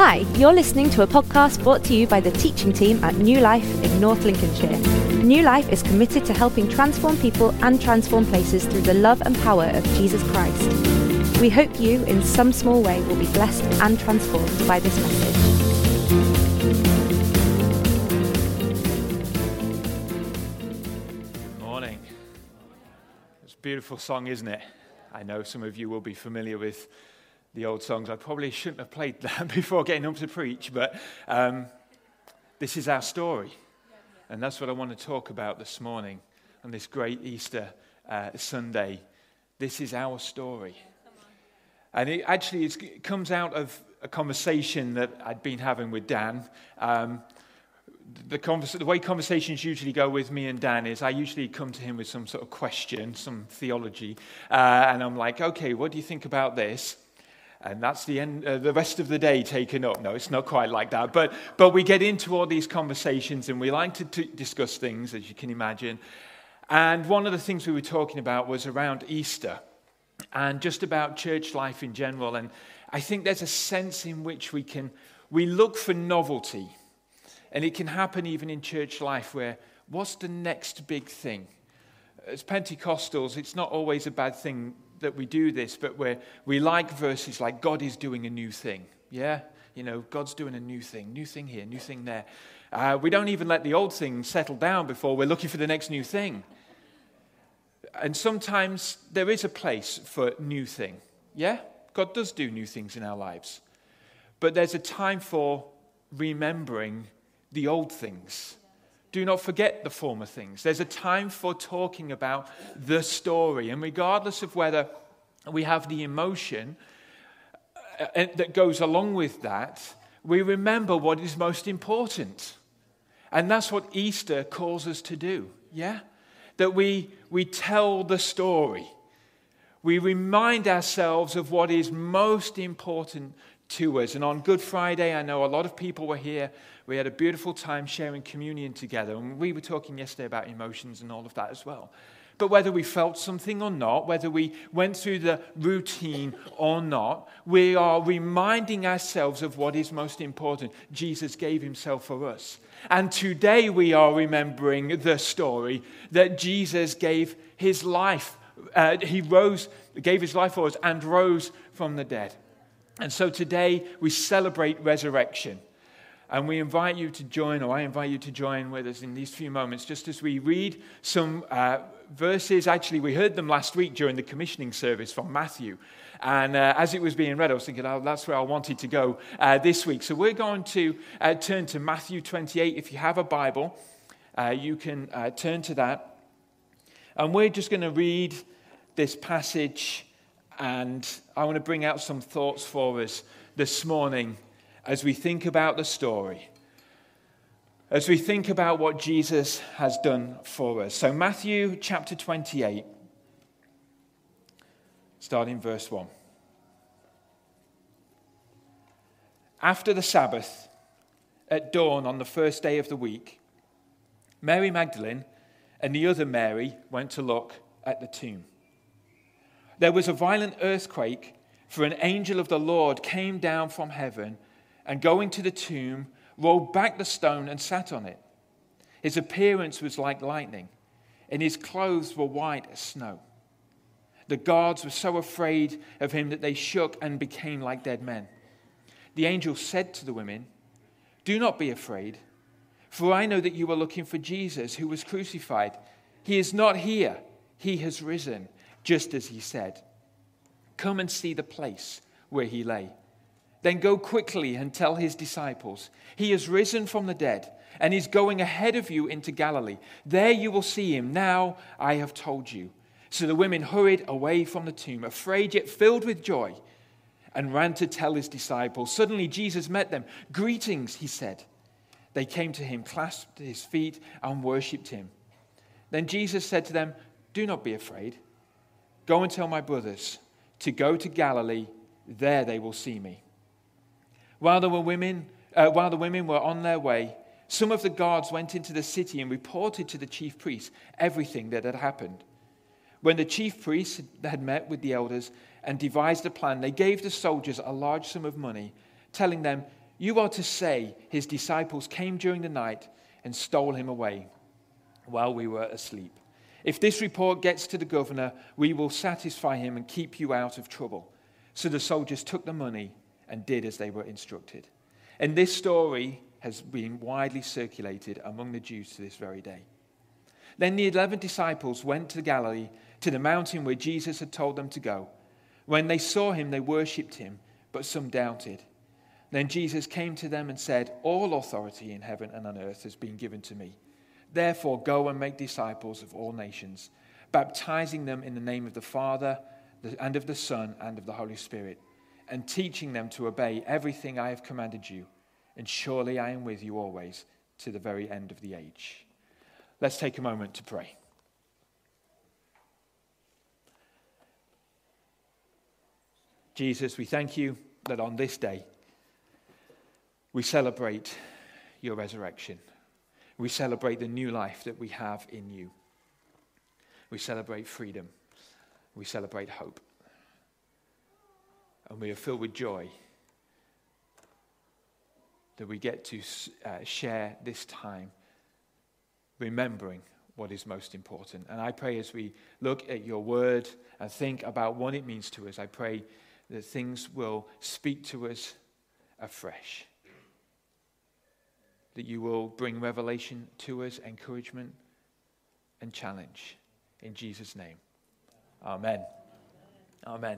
Hi, you're listening to a podcast brought to you by the teaching team at New Life in North Lincolnshire. New Life is committed to helping transform people and transform places through the love and power of Jesus Christ. We hope you, in some small way, will be blessed and transformed by this message. Good morning. It's a beautiful song, isn't it? I know some of you will be familiar with the old songs. I probably shouldn't have played that before getting up to preach, but this is our story. And that's what I want to talk about this morning on this great Easter Sunday. This is our story. And it comes out of a conversation that I'd been having with Dan. The way conversations usually go with me and Dan is I usually come to him with some sort of question, some theology, and I'm like, okay, what do you think about this? And that's the end. The rest of the day taken up. No, it's not quite like that. But we get into all these conversations, and we like to discuss things, as you can imagine. And one of the things we were talking about was around Easter, and just about church life in general. And I think there's a sense in which we look for novelty, and it can happen even in church life, where what's the next big thing? As Pentecostals, it's not always a bad thing that we do this, but we like verses like God is doing a new thing. Yeah, God's doing a new thing here, new thing there. We don't even let the old thing settle down before we're looking for the next new thing. And sometimes there is a place for new thing. Yeah, God does do new things in our lives, but there's a time for remembering the old things. Do not forget the former things. There's a time for talking about the story. And regardless of whether we have the emotion that goes along with that, we remember what is most important. And that's what Easter calls us to do, yeah? That we tell the story. We remind ourselves of what is most important to us. And on Good Friday, I know a lot of people were here. We had a beautiful time sharing communion together. And we were talking yesterday about emotions and all of that as well. But whether we felt something or not, whether we went through the routine or not, we are reminding ourselves of what is most important. Jesus gave himself for us. And today we are remembering the story that Jesus gave his life. He gave his life for us and rose from the dead. And so today we celebrate resurrection. And we invite you to join, or I invite you to join with us in these few moments, just as we read some verses. Actually, we heard them last week during the commissioning service from Matthew. And as it was being read, I was thinking, that's where I wanted to go this week. So we're going to turn to Matthew 28. If you have a Bible, you can turn to that. And we're just going to read this passage, and I want to bring out some thoughts for us this morning as we think about the story, as we think about what Jesus has done for us. So Matthew chapter 28, starting verse 1. After the Sabbath, at dawn on the first day of the week, Mary Magdalene and the other Mary went to look at the tomb. There was a violent earthquake, for an angel of the Lord came down from heaven and going to the tomb, rolled back the stone and sat on it. His appearance was like lightning, and his clothes were white as snow. The guards were so afraid of him that they shook and became like dead men. The angel said to the women, "Do not be afraid, for I know that you are looking for Jesus who was crucified. He is not here. He has risen, just as he said. Come and see the place where he lay. Then go quickly and tell his disciples, he has risen from the dead and is going ahead of you into Galilee. There you will see him. Now I have told you." So the women hurried away from the tomb, afraid yet filled with joy, and ran to tell his disciples. Suddenly Jesus met them. "Greetings," he said. They came to him, clasped his feet, and worshipped him. Then Jesus said to them, "Do not be afraid. Go and tell my brothers to go to Galilee. There they will see me." While the women were on their way, some of the guards went into the city and reported to the chief priests everything that had happened. When the chief priests had met with the elders and devised a plan, they gave the soldiers a large sum of money, telling them, You are to say his disciples came during the night and stole him away while we were asleep. If this report gets to the governor, we will satisfy him and keep you out of trouble." So the soldiers took the money and did as they were instructed. And this story has been widely circulated among the Jews to this very day. Then the 11 disciples went to Galilee, to the mountain where Jesus had told them to go. When they saw him, they worshipped him, but some doubted. Then Jesus came to them and said, "All authority in heaven and on earth has been given to me. Therefore go and make disciples of all nations, baptizing them in the name of the Father and of the Son and of the Holy Spirit, and teaching them to obey everything I have commanded you. And surely I am with you always to the very end of the age." Let's take a moment to pray. Jesus, we thank you that on this day we celebrate your resurrection. We celebrate the new life that we have in you. We celebrate freedom. We celebrate hope. And we are filled with joy that we get to share this time remembering what is most important. And I pray as we look at your word and think about what it means to us, I pray that things will speak to us afresh. That you will bring revelation to us, encouragement and challenge. In Jesus' name. Amen. Amen.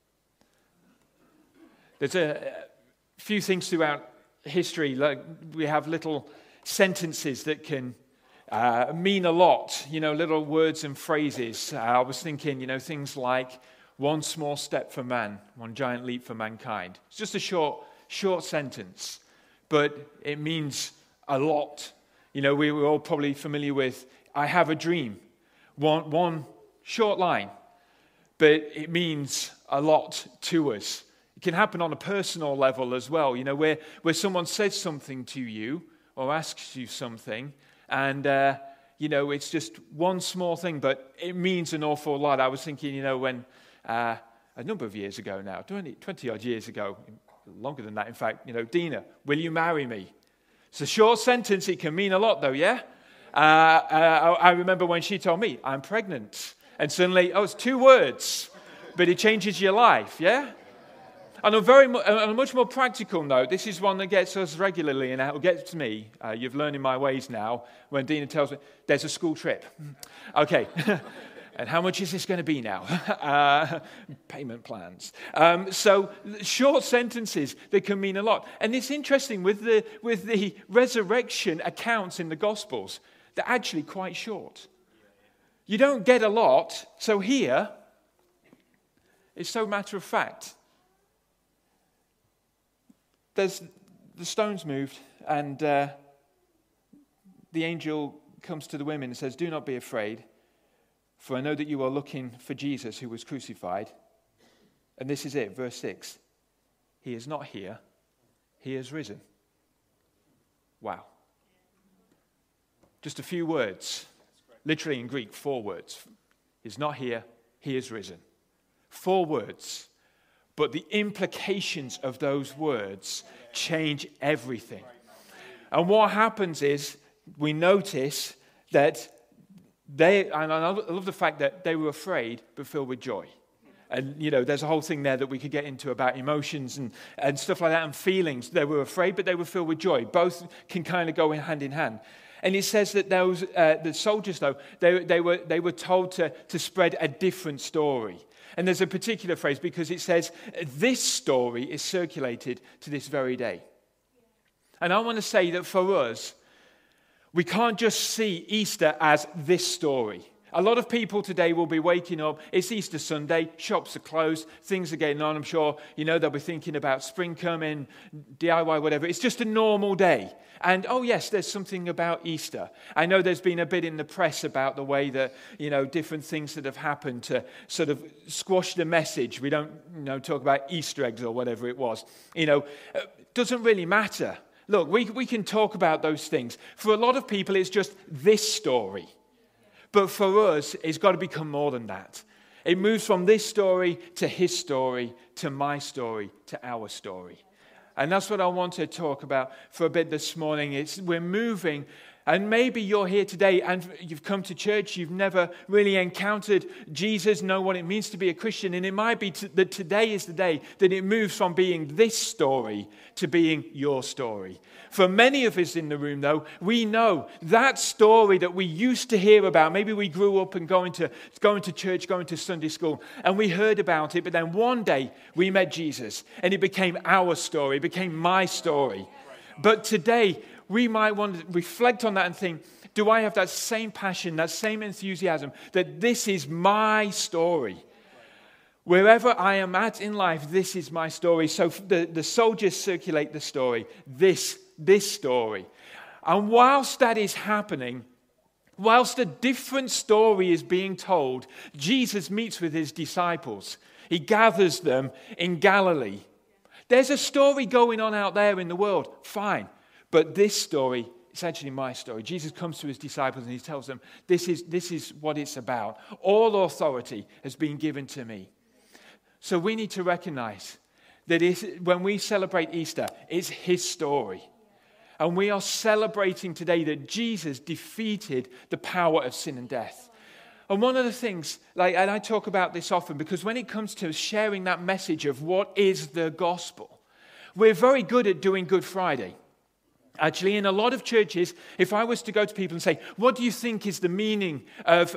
There's a few things throughout history, like we have little sentences that can mean a lot, little words and phrases. I was thinking, things like one small step for man, one giant leap for mankind. It's just a short sentence, but it means a lot. We're all probably familiar with, I have a dream. One short line, but it means a lot to us. It can happen on a personal level as well, where someone says something to you or asks you something, and, it's just one small thing, but it means an awful lot. I was thinking, when a number of years ago now, 20-odd years ago, longer than that, in fact, Dina, will you marry me? It's a short sentence. It can mean a lot, though, yeah? I remember when she told me, I'm pregnant, and suddenly, it's 2 words, but it changes your life, yeah? On a much more practical note, this is one that gets us regularly, and it gets me. You've learned in my ways now. When Dina tells me, there's a school trip. Okay. And how much is this going to be now? Payment plans. So short sentences, they can mean a lot. And it's interesting with the resurrection accounts in the Gospels, they're actually quite short. You don't get a lot. So here, it's so matter of fact. The stones moved, and the angel comes to the women and says, "Do not be afraid, for I know that you are looking for Jesus who was crucified." And this is it, verse 6. He is not here, he is risen. Wow. Just a few words, literally in Greek, 4 words. He's not here, he is risen. 4 words. But the implications of those words change everything. And what happens is we notice that and I love the fact that they were afraid but filled with joy. And, there's a whole thing there that we could get into about emotions and stuff like that and feelings. They were afraid, but they were filled with joy. Both can kind of go hand in hand. And it says that the soldiers, though, they were told to spread a different story. And there's a particular phrase because it says, this story is circulated to this very day. And I want to say that for us, we can't just see Easter as this story. A lot of people today will be waking up, it's Easter Sunday, shops are closed, things are getting on, I'm sure, they'll be thinking about spring coming, DIY, whatever. It's just a normal day. And, yes, there's something about Easter. I know there's been a bit in the press about the way that, different things that have happened to sort of squash the message. We don't, talk about Easter eggs or whatever it was. Doesn't really matter. Look, we can talk about those things. For a lot of people, it's just this story. But for us, it's got to become more than that. It moves from this story to his story, to my story, to our story. And that's what I want to talk about for a bit this morning. We're moving, and maybe you're here today and you've come to church, you've never really encountered Jesus, know what it means to be a Christian, and it might be that today is the day that it moves from being this story to being your story. For many of us in the room, though, we know that story that we used to hear about. Maybe we grew up and going to church, going to Sunday school, and we heard about it, but then one day we met Jesus, and it became our story, it became my story. But today, we might want to reflect on that and think, do I have that same passion, that same enthusiasm, that this is my story? Wherever I am at in life, this is my story. So the soldiers circulate the story, this story. And whilst that is happening, whilst a different story is being told, Jesus meets with his disciples. He gathers them in Galilee. There's a story going on out there in the world, fine. But this story, it's actually my story. Jesus comes to his disciples and he tells them, this is what it's about. All authority has been given to me. So we need to recognize that when we celebrate Easter, it's his story. And we are celebrating today that Jesus defeated the power of sin and death. And one of the things, and I talk about this often, because when it comes to sharing that message of what is the gospel, we're very good at doing Good Friday. Actually, in a lot of churches, if I was to go to people and say, what do you think is the meaning of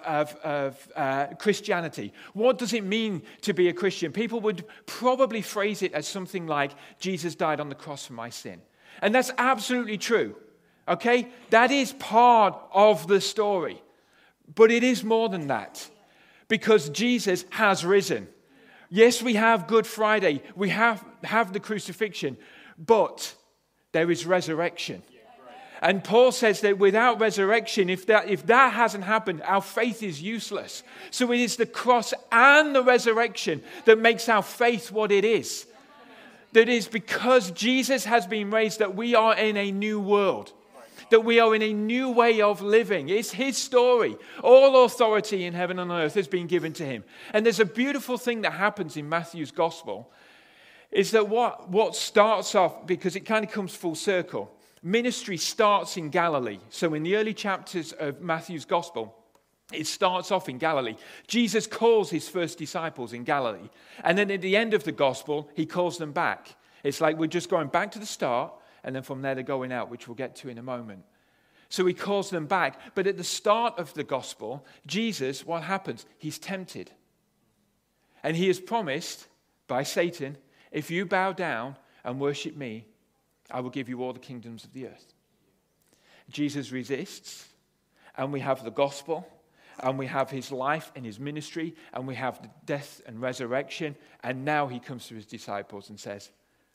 Christianity? What does it mean to be a Christian? People would probably phrase it as something like, Jesus died on the cross for my sin. And that's absolutely true. Okay? That is part of the story. But it is more than that. Because Jesus has risen. Yes, we have Good Friday. We have the crucifixion. But there is resurrection. And Paul says that without resurrection, if that hasn't happened, our faith is useless. So it is the cross and the resurrection that makes our faith what it is. That is because Jesus has been raised that we are in a new world. That we are in a new way of living. It's his story. All authority in heaven and on earth has been given to him. And there's a beautiful thing that happens in Matthew's gospel. Is that what starts off, because it kind of comes full circle, ministry starts in Galilee. So in the early chapters of Matthew's gospel, it starts off in Galilee. Jesus calls his first disciples in Galilee. And then at the end of the gospel, he calls them back. It's like we're just going back to the start, and then from there they're going out, which we'll get to in a moment. So he calls them back. But at the start of the gospel, Jesus, what happens? He's tempted. And he is promised by Satan, if you bow down and worship me, I will give you all the kingdoms of the earth. Jesus resists, and we have the gospel, and we have his life and his ministry, and we have the death and resurrection, and now he comes to his disciples and says,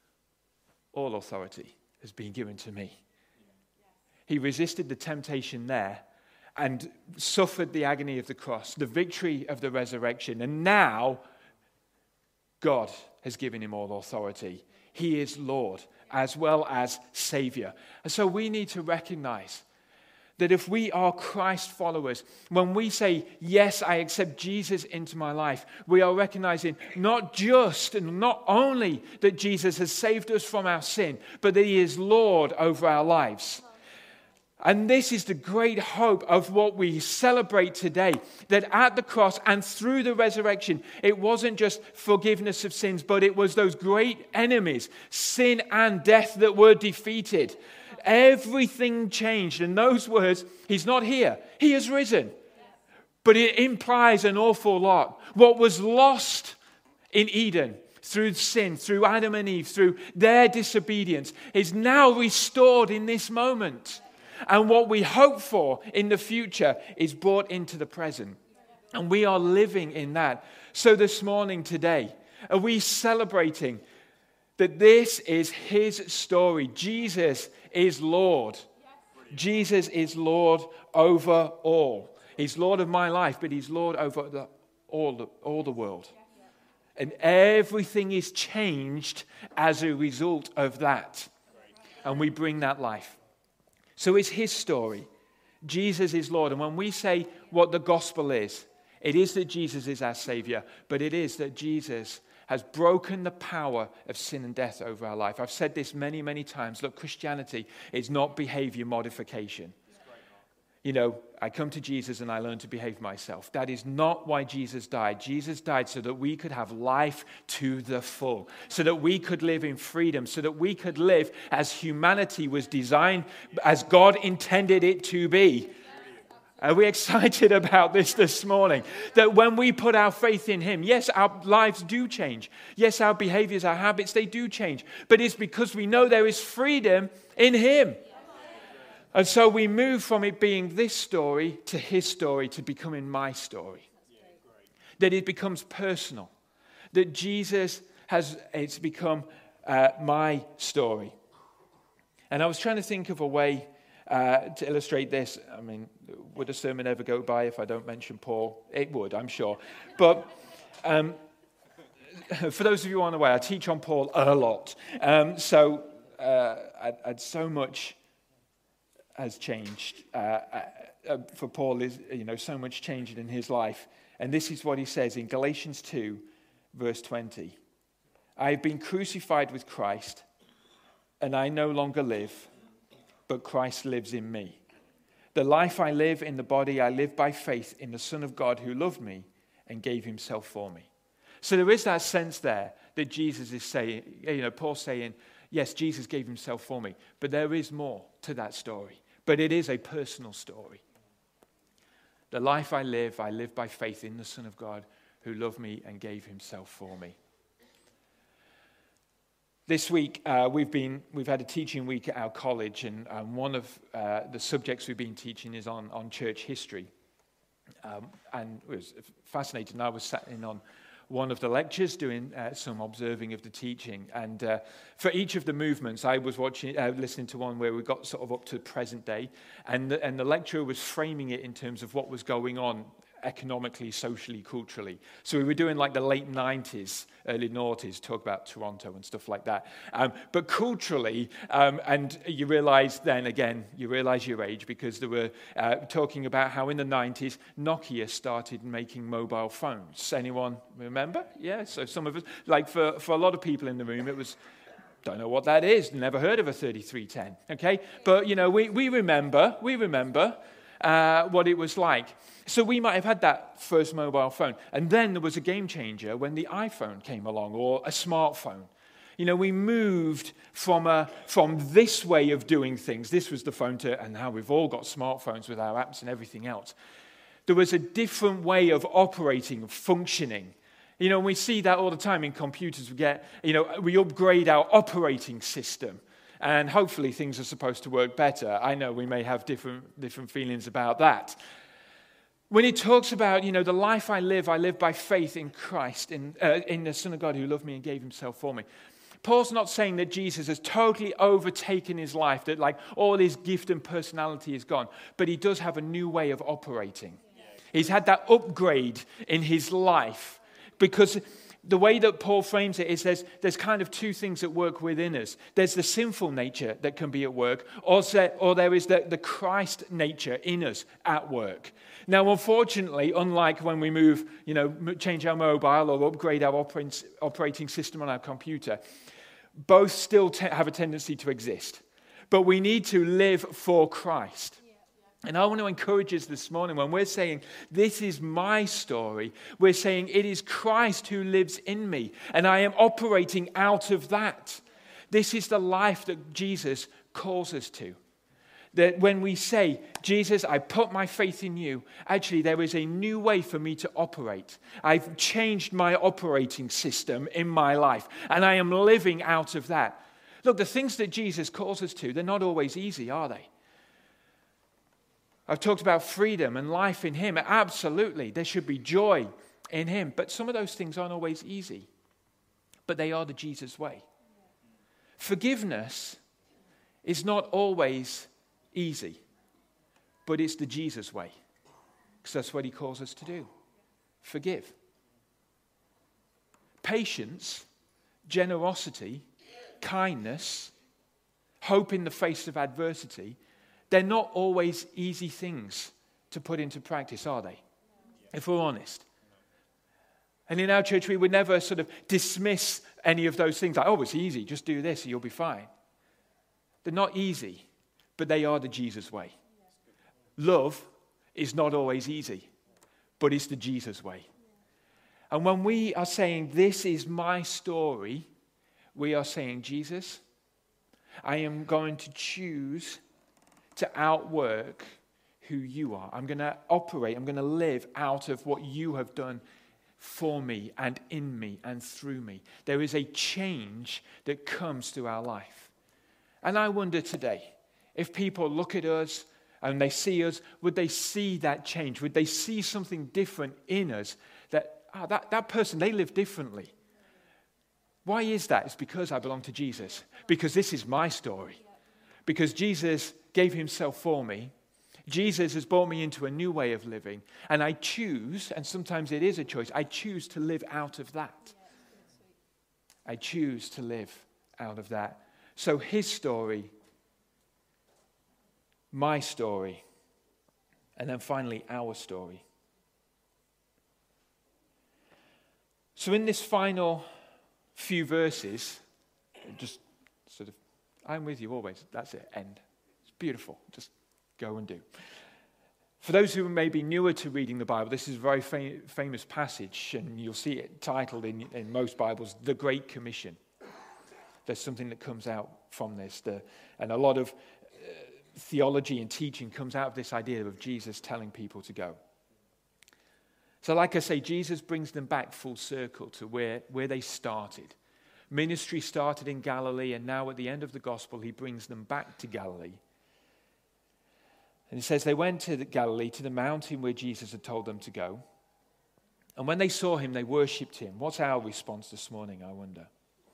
all authority has been given to me. He resisted the temptation there and suffered the agony of the cross, the victory of the resurrection, and now God has given him all authority. He is Lord as well as Savior. And so we need to recognize that if we are Christ followers, when we say, yes, I accept Jesus into my life, we are recognizing not just and not only that Jesus has saved us from our sin, but that he is Lord over our lives. And this is the great hope of what we celebrate today, that at the cross and through the resurrection, it wasn't just forgiveness of sins, but it was those great enemies, sin and death, that were defeated. Everything changed. And those words, he's not here, he has risen. But it implies an awful lot. What was lost in Eden through sin, through Adam and Eve, through their disobedience, is now restored in this moment. And what we hope for in the future is brought into the present. And we are living in that. So this morning, today, are we celebrating that this is his story? Jesus is Lord. Jesus is Lord over all. He's Lord of my life, but he's Lord over all the world. And everything is changed as a result of that. And we bring that life. So it's his story. Jesus is Lord. And when we say what the gospel is, it is that Jesus is our Savior, but it is that Jesus has broken the power of sin and death over our life. I've said this many, many times. Look, Christianity is not behavior modification. You know, I come to Jesus and I learn to behave myself. That is not why Jesus died. Jesus died so that we could have life to the full, so that we could live in freedom, so that we could live as humanity was designed, as God intended it to be. Are we excited about this morning? That when we put our faith in Him, yes, our lives do change. Yes, our behaviors, our habits, they do change. But it's because we know there is freedom in Him. And so we move from it being this story to His story to becoming my story. That it becomes personal. That Jesus it's become my story. And I was trying to think of a way to illustrate this. I mean, would a sermon ever go by if I don't mention Paul? It would, I'm sure. But for those of you unaware, I teach on Paul a lot. So so much has changed. For Paul, so much changed in his life. And this is what he says in Galatians 2, verse 20. I have been crucified with Christ, and I no longer live, but Christ lives in me. The life I live in the body, I live by faith in the Son of God who loved me and gave Himself for me. So there is that sense there that Jesus is saying, Paul's saying, yes, Jesus gave Himself for me, but there is more to that story. But it is a personal story. The life I live by faith in the Son of God who loved me and gave Himself for me. This week, we've had a teaching week at our college, and one of the subjects we've been teaching is on church history. And it was fascinating. I was sat in on one of the lectures doing some observing of the teaching. And for each of the movements, I was listening to one where we got sort of up to present day. And the lecturer was framing it in terms of what was going on economically, socially, culturally. So we were doing like the late 90s, early noughties, talk about Toronto and stuff like that. But culturally, and you realize then again, you realize your age because they were talking about how in the 90s, Nokia started making mobile phones. Anyone remember? Yeah, so some of us, like for a lot of people in the room, it was, don't know what that is, never heard of a 3310, okay? But, we remember what it was like. So we might have had that first mobile phone. And then there was a game changer when the iPhone came along, or a smartphone. We moved from this way of doing things. This was the phone and now we've all got smartphones with our apps and everything else. There was a different way of operating, of functioning. We see that all the time in computers. We upgrade our operating system. And hopefully things are supposed to work better. I know we may have different feelings about that. When he talks about, the life I live by faith in Christ, in the Son of God who loved me and gave Himself for me. Paul's not saying that Jesus has totally overtaken his life, that like all his gift and personality is gone. But he does have a new way of operating. He's had that upgrade in his life because the way that Paul frames it is there's kind of two things that work within us. There's the sinful nature that can be at work, or there is the Christ nature in us at work. Now, unfortunately, unlike when we move, change our mobile or upgrade our operating system on our computer, both still have a tendency to exist. But we need to live for Christ. And I want to encourage us this morning when we're saying, this is my story, we're saying it is Christ who lives in me, and I am operating out of that. This is the life that Jesus calls us to. That when we say, Jesus, I put my faith in you, actually there is a new way for me to operate. I've changed my operating system in my life, and I am living out of that. Look, the things that Jesus calls us to, they're not always easy, are they? I've talked about freedom and life in Him. Absolutely, there should be joy in Him. But some of those things aren't always easy. But they are the Jesus way. Forgiveness is not always easy. But it's the Jesus way. Because that's what He calls us to do. Forgive. Patience, generosity, kindness, hope in the face of adversity, they're not always easy things to put into practice, are they? If we're honest. And in our church, we would never sort of dismiss any of those things like, oh, it's easy, just do this and you'll be fine. They're not easy, but they are the Jesus way. Love is not always easy, but it's the Jesus way. And when we are saying, this is my story, we are saying, Jesus, I am going to choose to outwork who you are. I'm going to operate, I'm going to live out of what you have done for me and in me and through me. There is a change that comes to our life. And I wonder today, if people look at us and they see us, would they see that change? Would they see something different in us that person, they live differently? Why is that? It's because I belong to Jesus. Because this is my story. Because Jesus gave himself for me. Jesus has brought me into a new way of living. And I choose, and sometimes it is a choice, I choose to live out of that. I choose to live out of that. So his story, my story, and then finally our story. So in this final few verses, just sort of, I'm with you always. That's it, end. It's beautiful. Just go and do. For those who may be newer to reading the Bible, this is a very famous passage, and you'll see it titled in most Bibles, The Great Commission. There's something that comes out from this, and a lot of theology and teaching comes out of this idea of Jesus telling people to go. So like I say, Jesus brings them back full circle to where they started. Ministry started in Galilee, and now at the end of the gospel, he brings them back to Galilee. And it says they went to Galilee, to the mountain where Jesus had told them to go. And when they saw him, they worshipped him. What's our response this morning, I wonder?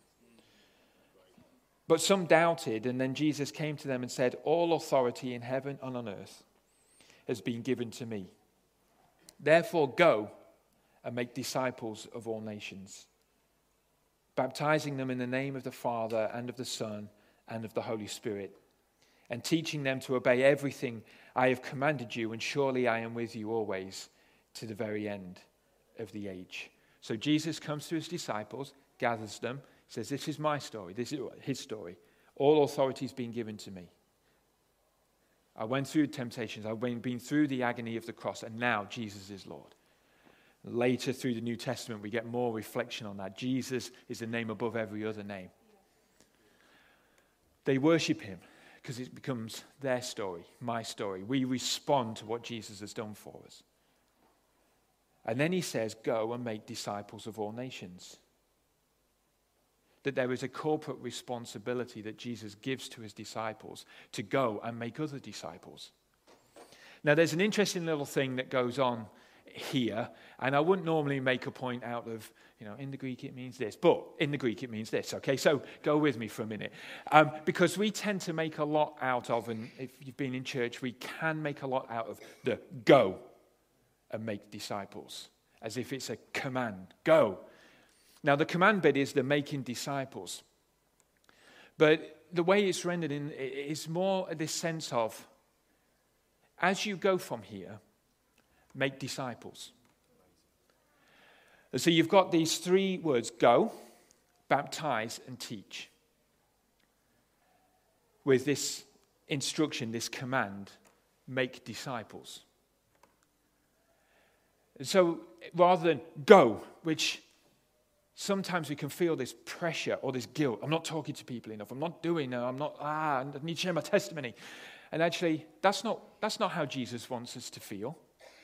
But some doubted, and then Jesus came to them and said, all authority in heaven and on earth has been given to me. Therefore go and make disciples of all nations, baptizing them in the name of the Father and of the Son and of the Holy Spirit, and teaching them to obey everything I have commanded you, and surely I am with you always to the very end of the age. So Jesus comes to his disciples, gathers them, says, this is my story, this is his story. All authority has been given to me. I went through temptations, I've been through the agony of the cross, and now Jesus is Lord. Later through the New Testament, we get more reflection on that. Jesus is the name above every other name. They worship him because it becomes their story, my story. We respond to what Jesus has done for us. And then he says, go and make disciples of all nations. That there is a corporate responsibility that Jesus gives to his disciples to go and make other disciples. Now, there's an interesting little thing that goes on here, and I wouldn't normally make a point out of, in the Greek it means this, but in the Greek it means this, okay? So go with me for a minute. Because we tend to make a lot out of, and if you've been in church, we can make a lot out of the go and make disciples, as if it's a command, go. Now, the command bit is the making disciples. But the way it's rendered in is more this sense of, as you go from here, make disciples. So you've got these three words, go, baptize, and teach. With this instruction, this command, make disciples. And so rather than go, which sometimes we can feel this pressure or this guilt. I'm not talking to people enough. I'm not doing, I need to share my testimony. And actually, that's not how Jesus wants us to feel.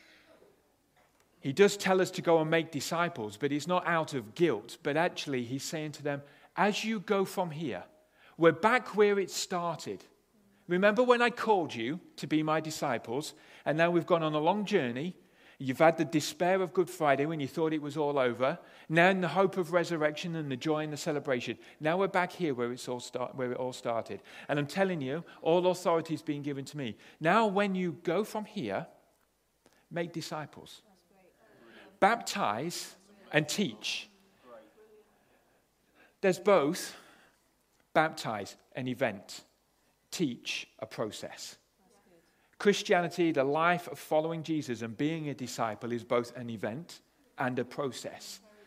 He does tell us to go and make disciples, but it's not out of guilt. But actually, he's saying to them, as you go from here, we're back where it started. Remember when I called you to be my disciples, and now we've gone on a long journey. You've had the despair of Good Friday when you thought it was all over. Now in the hope of resurrection and the joy and the celebration. Now we're back here where it all started. And I'm telling you, all authority is being given to me. Now when you go from here, make disciples. Baptize and teach. There's both. Baptize, an event. Teach, a process. Christianity, the life of following Jesus and being a disciple, is both an event and a process.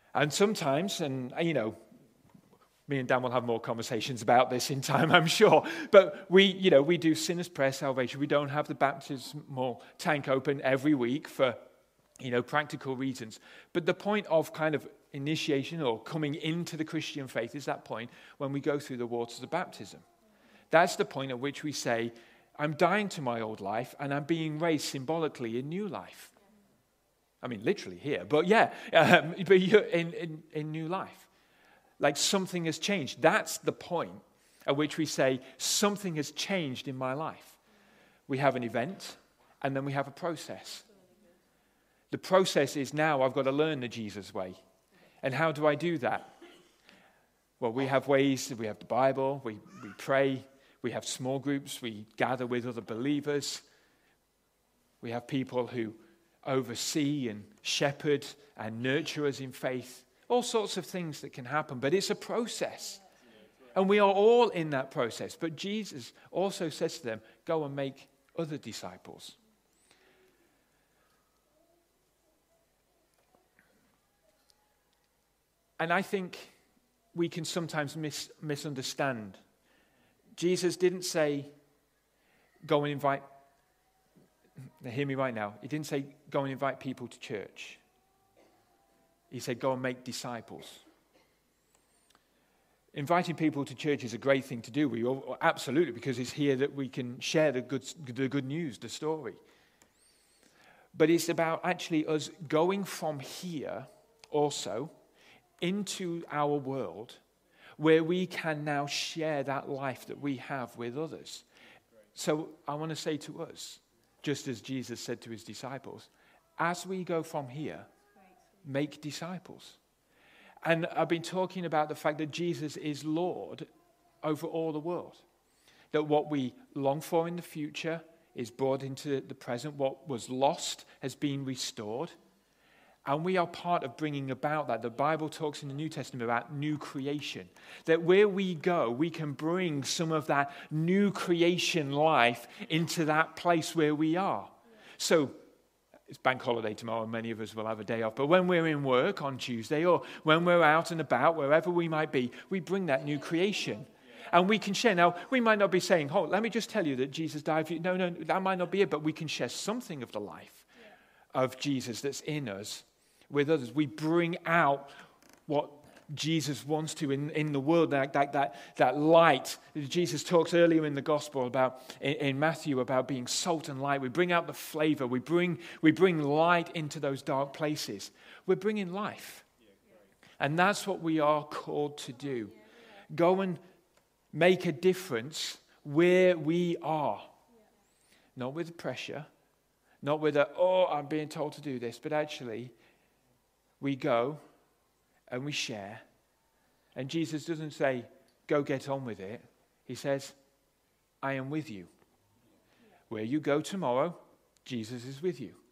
And sometimes, and me and Dan will have more conversations about this in time, I'm sure. But we do Sinner's Prayer Salvation. We don't have the baptismal tank open every week for, practical reasons. But the point of kind of initiation or coming into the Christian faith is that point when we go through the waters of baptism. That's the point at which we say, I'm dying to my old life and I'm being raised symbolically in new life. I mean, literally here, but yeah, but you're in new life. Like something has changed. That's the point at which we say something has changed in my life. We have an event and then we have a process. The process is now I've got to learn the Jesus way. And how do I do that? Well, we have ways. We have the Bible. We pray. We have small groups. We gather with other believers. We have people who oversee and shepherd and nurture us in faith. All sorts of things that can happen, but it's a process. And we are all in that process. But Jesus also says to them, go and make other disciples. And I think we can sometimes misunderstand. Jesus didn't say, go and invite, now hear me right now, he didn't say, go and invite people to church. He said, go and make disciples. Inviting people to church is a great thing to do. Absolutely, because it's here that we can share the good news, the story. But it's about actually us going from here also into our world where we can now share that life that we have with others. So I want to say to us, just as Jesus said to his disciples, as we go from here, make disciples. And I've been talking about the fact that Jesus is Lord over all the world. That what we long for in the future is brought into the present. What was lost has been restored. And we are part of bringing about that. The Bible talks in the New Testament about new creation. That where we go, we can bring some of that new creation life into that place where we are. So, it's bank holiday tomorrow, many of us will have a day off. But when we're in work on Tuesday or when we're out and about, wherever we might be, we bring that new creation. And we can share. Now, we might not be saying, let me just tell you that Jesus died for you. No, that might not be it. But we can share something of the life of Jesus that's in us with others. We bring out what Jesus wants to in the world, that light. Jesus talks earlier in the gospel about, in Matthew, about being salt and light. We bring out the flavor. We bring light into those dark places. We're bringing life. And that's what we are called to do. Go and make a difference where we are. Not with pressure, not with I'm being told to do this, but actually we go and we share. And Jesus doesn't say, go get on with it. He says, I am with you. Where you go tomorrow, Jesus is with you.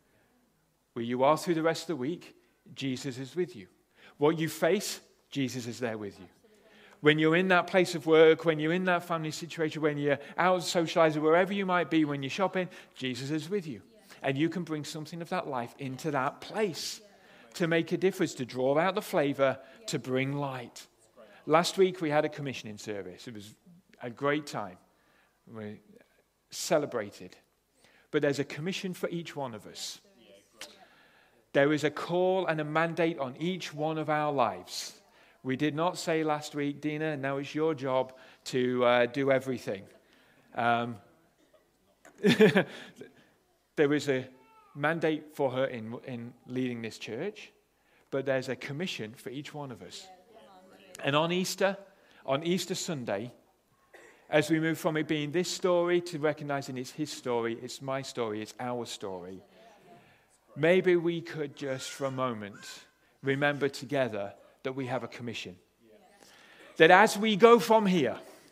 Where you are through the rest of the week, Jesus is with you. What you face, Jesus is there with you. When you're in that place of work, when you're in that family situation, when you're out socializing, wherever you might be, when you're shopping, Jesus is with you. And you can bring something of that life into that place. To make a difference, to draw out the flavor, to bring light. Last week we had a commissioning service. It was a great time. We celebrated. But there's a commission for each one of us. There is a call and a mandate on each one of our lives. We did not say last week, Dina, now it's your job to do everything. There is a mandate for her in leading this church, but there's a commission for each one of us. And on Easter Sunday, as we move from it being this story to recognizing it's his story, it's my story, it's our story, maybe we could just for a moment remember together that we have a commission. That as we go from here,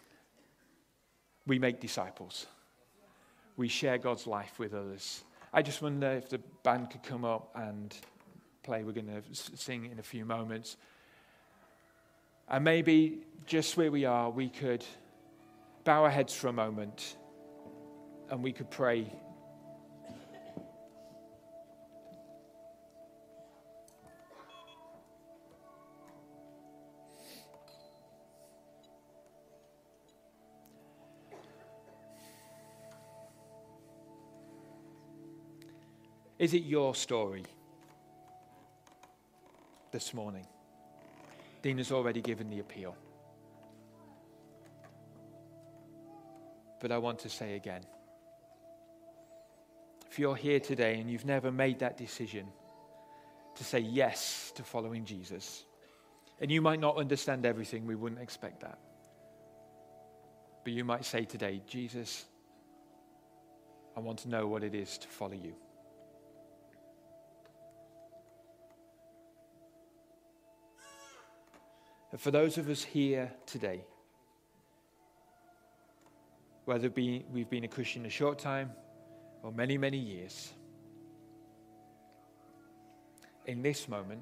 we make disciples. We share God's life with others. I just wonder if the band could come up and play. We're going to sing in a few moments. And maybe just where we are, we could bow our heads for a moment and we could pray. Is it your story this morning? Dina's already given the appeal. But I want to say again, if you're here today and you've never made that decision to say yes to following Jesus, and you might not understand everything, we wouldn't expect that. But you might say today, Jesus, I want to know what it is to follow you. And for those of us here today, whether we've been a Christian a short time or many, many years, in this moment,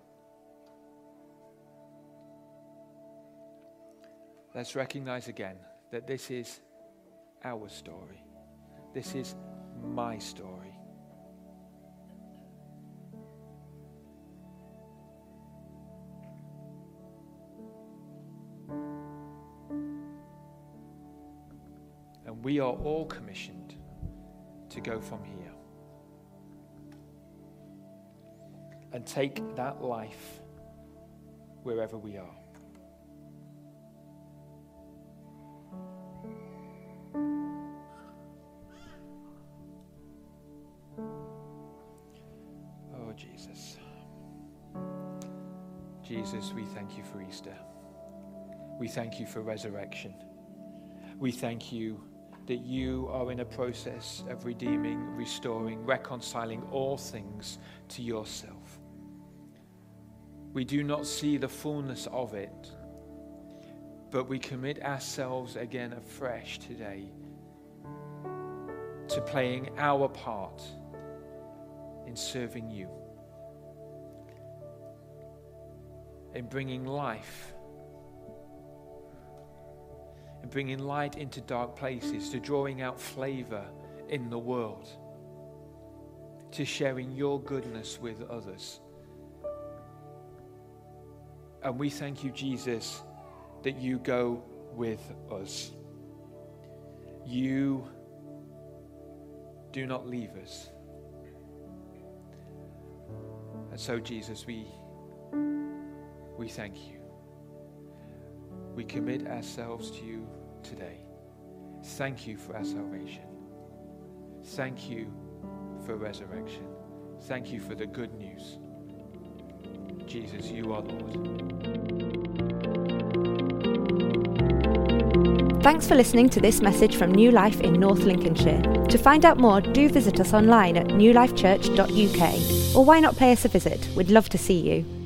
let's recognize again that this is our story. This is my story. And we are all commissioned to go from here and take that life wherever we are. Oh, Jesus. Jesus, we thank you for Easter. We thank you for resurrection. We thank you that you are in a process of redeeming, restoring, reconciling all things to yourself. We do not see the fullness of it, but we commit ourselves again afresh today to playing our part in serving you, in bringing life, and bringing light into dark places, to drawing out flavor in the world, to sharing your goodness with others. And we thank you, Jesus, that you go with us. You do not leave us. And so, Jesus, we thank you. We commit ourselves to you today. Thank you for our salvation. Thank you for resurrection. Thank you for the good news. Jesus, you are Lord. Thanks for listening to this message from New Life in North Lincolnshire. To find out more, do visit us online at newlifechurch.uk. Or why not pay us a visit? We'd love to see you.